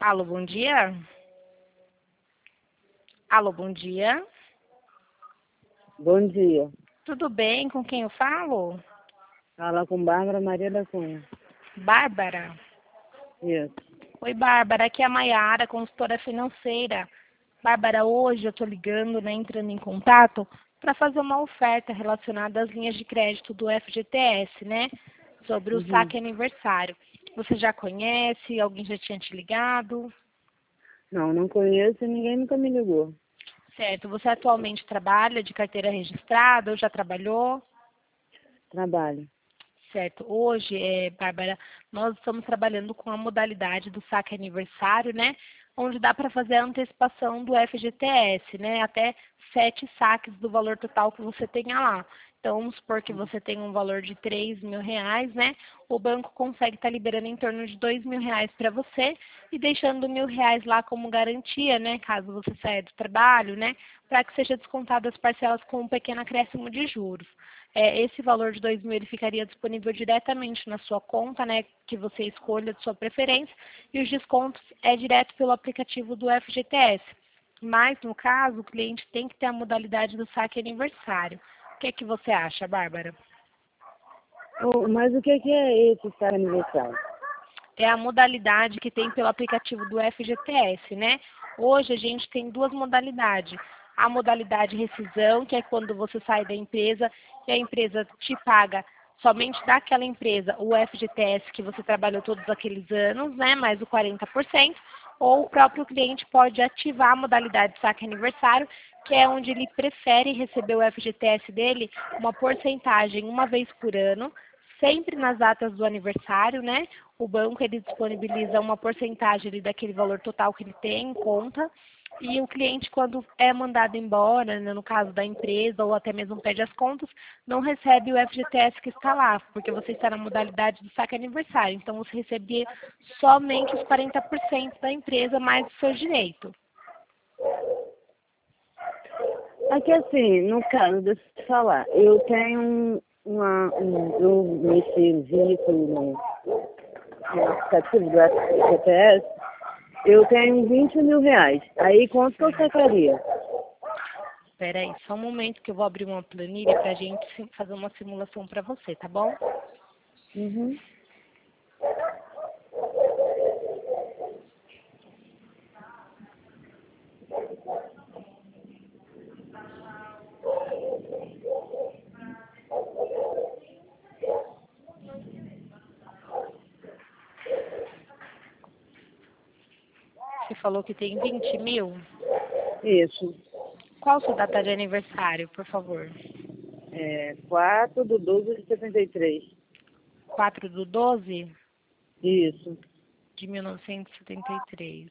Alô, bom dia. Alô, bom dia. Bom dia. Tudo bem? Com quem eu falo? Fala com Bárbara Maria da Cunha. Bárbara. Isso. Oi, Bárbara. Aqui é a Maiara, consultora financeira. Bárbara, hoje eu estou ligando, né, entrando em contato para fazer uma oferta relacionada às linhas de crédito do FGTS, né? Sobre o Uhum. saque aniversário. Você já conhece? Alguém já tinha te ligado? Não conheço e ninguém nunca me ligou. Certo. Você atualmente trabalha de carteira registrada ou já trabalhou? Trabalho. Certo. Hoje, Bárbara, nós estamos trabalhando com a modalidade do saque aniversário, né? Onde dá para fazer a antecipação do FGTS, né? Até 7 saques do valor total que você tenha lá. Então, vamos supor que você tem um valor de R$ 3.000, né? O banco consegue estar liberando em torno de R$ 2.000 para você e deixando R$ 1.000 lá como garantia, né? Caso você saia do trabalho, né? Para que seja descontado as parcelas com um pequeno acréscimo de juros. Esse valor de 2.000 ele ficaria disponível diretamente na sua conta, né, que você escolha de sua preferência, e os descontos é direto pelo aplicativo do FGTS. Mas, no caso, o cliente tem que ter a modalidade do saque aniversário. O que é que você acha, Bárbara? Mas o que é esse saque aniversário? É a modalidade que tem pelo aplicativo do FGTS, né? Hoje a gente tem duas modalidades. A modalidade rescisão, que é quando você sai da empresa e a empresa te paga somente daquela empresa o FGTS que você trabalhou todos aqueles anos, né? Mais o 40%. Ou o próprio cliente pode ativar a modalidade saque aniversário, que é onde ele prefere receber o FGTS dele uma porcentagem uma vez por ano, sempre nas datas do aniversário, né? O banco ele disponibiliza uma porcentagem ali daquele valor total que ele tem em conta. E o cliente, quando é mandado embora, né, no caso da empresa, ou até mesmo pede as contas, não recebe o FGTS que está lá, porque você está na modalidade do saque aniversário. Então, você recebia somente os 40% da empresa, mais o seu direito. Aqui assim, no caso, deixa eu te falar, eu tenho eu mexi o veículo no aplicativo do FGTS, eu tenho R$ 20.000. Aí quanto que eu sacaria? Espera aí, só um momento que eu vou abrir uma planilha para a gente fazer uma simulação para você, tá bom? Uhum. Você falou que tem 20.000? Isso. Qual sua data de aniversário, por favor? 4/12/73. 4/12 Isso. de 1973.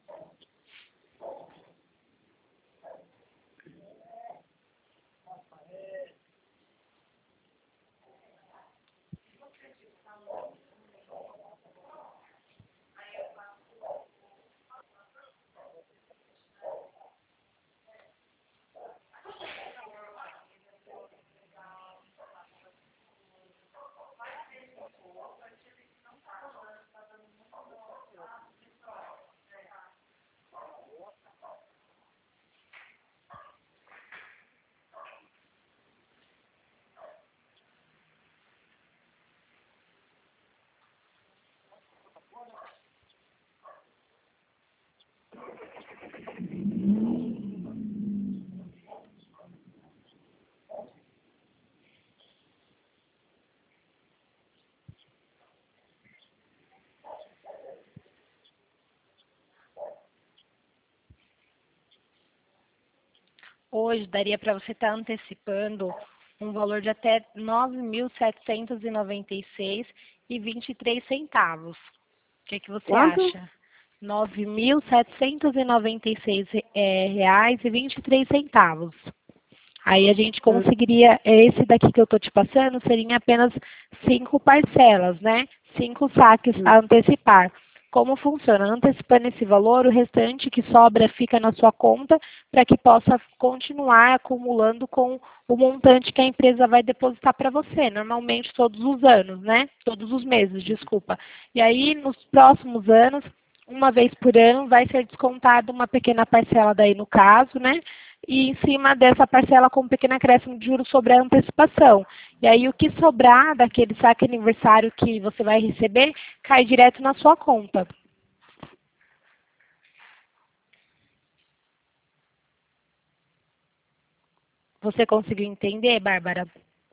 Hoje daria para você estar antecipando um valor de até R$ 9.796,23. O que você Quanto? acha? R$ 9.796 reais e 23 centavos. Aí a gente conseguiria, esse daqui que eu estou te passando, seriam apenas 5 parcelas, né? 5 saques a antecipar. Como funciona? Antecipando esse valor, o restante que sobra fica na sua conta para que possa continuar acumulando com o montante que a empresa vai depositar para você, normalmente todos os anos, né? Todos os meses, desculpa. E aí, nos próximos anos, uma vez por ano vai ser descontado uma pequena parcela daí no caso, né? E em cima dessa parcela com um pequeno acréscimo de juros sobre a antecipação. E aí o que sobrar daquele saque aniversário que você vai receber, cai direto na sua conta. Você conseguiu entender, Bárbara?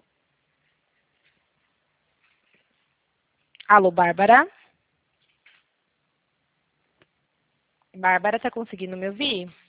Alô, Bárbara? Bárbara, tá conseguindo me ouvir?